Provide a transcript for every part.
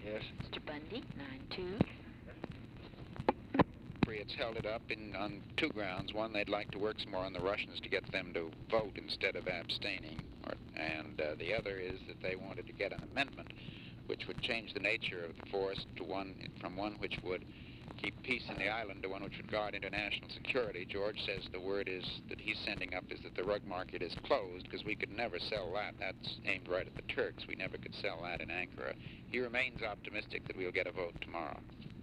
Yes. Mr. Bundy, 9-2. It's held it up on two grounds. One, they'd like to work some more on the Russians to get them to vote instead of abstaining. And the other is that they wanted to get an amendment which would change the nature of the force to from one which would keep peace in the island to one which would guard international security. George says the word is that he's sending up is that the rug market is closed because we could never sell that. That's aimed right at the Turks. We never could sell that in Ankara. He remains optimistic that we'll get a vote tomorrow.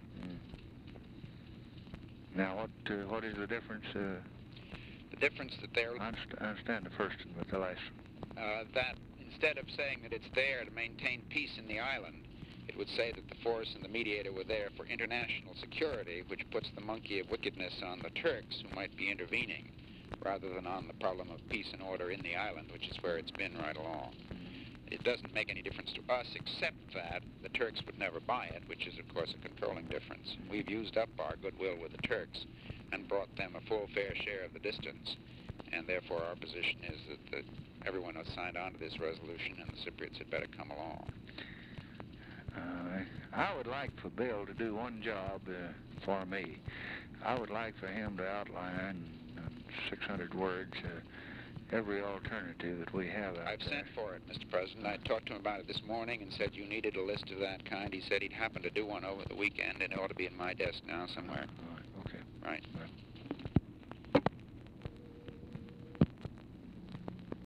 Now, what is the difference? The difference that they're... I understand the first one, but the last one. That instead of saying that it's there to maintain peace in the island, it would say that the force and the mediator were there for international security, which puts the monkey of wickedness on the Turks, who might be intervening, rather than on the problem of peace and order in the island, which is where it's been right along. It doesn't make any difference to us, except that the Turks would never buy it, which is, of course, a controlling difference. We've used up our goodwill with the Turks and brought them a full fair share of the distance, and therefore our position is that everyone has signed on to this resolution, and the Cypriots had better come along. I would like for Bill to do one job for me. I would like for him to outline in 600 words every alternative that we have out I've there. sent for it, Mr. President. I talked to him about it this morning and said you needed a list of that kind. He said he'd happen to do one over the weekend, and it ought to be in my desk now somewhere. Okay. Right.